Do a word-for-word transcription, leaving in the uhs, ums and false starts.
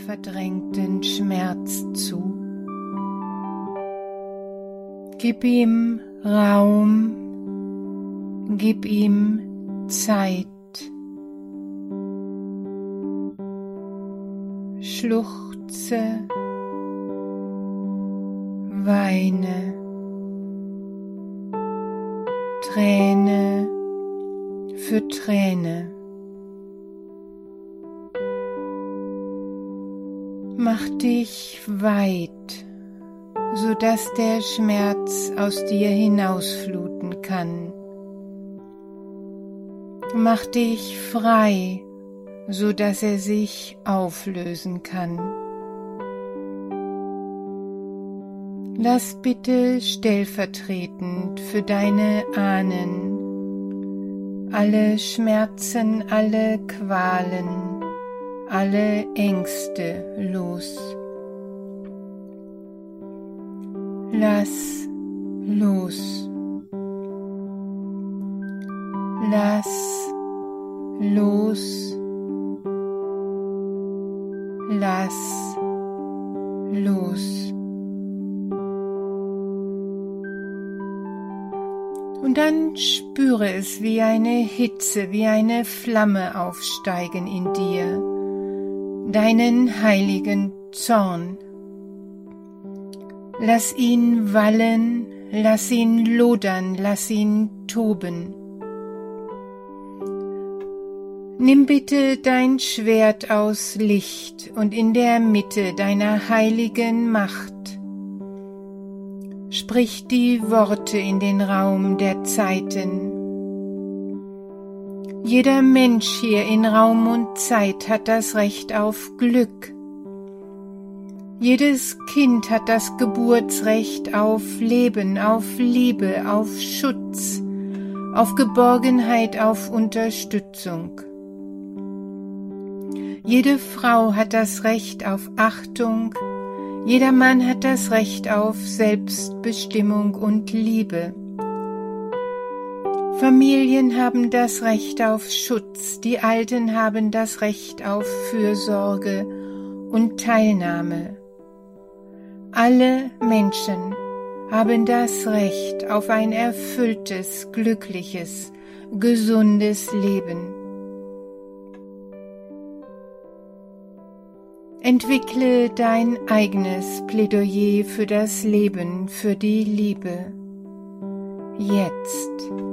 verdrängten Schmerz zu. Gib ihm Raum, gib ihm Zeit. Schluchze, weine, Träne für Träne. Mach dich weit, so dass der Schmerz aus dir hinausfluten kann. Mach dich frei, so dass er sich auflösen kann. Lass bitte stellvertretend für deine Ahnen alle Schmerzen, alle Qualen, alle Ängste los. Lass los. Lass los. Lass los. Und dann spüre es wie eine Hitze, wie eine Flamme aufsteigen in dir, deinen heiligen Zorn. Lass ihn wallen, lass ihn lodern, lass ihn toben. Nimm bitte dein Schwert aus Licht und in der Mitte deiner heiligen Macht sprich die Worte in den Raum der Zeiten. Jeder Mensch hier in Raum und Zeit hat das Recht auf Glück. Jedes Kind hat das Geburtsrecht auf Leben, auf Liebe, auf Schutz, auf Geborgenheit, auf Unterstützung. Jede Frau hat das Recht auf Achtung, jeder Mann hat das Recht auf Selbstbestimmung und Liebe. Familien haben das Recht auf Schutz, die Alten haben das Recht auf Fürsorge und Teilnahme. Alle Menschen haben das Recht auf ein erfülltes, glückliches, gesundes Leben. Entwickle dein eigenes Plädoyer für das Leben, für die Liebe. Jetzt.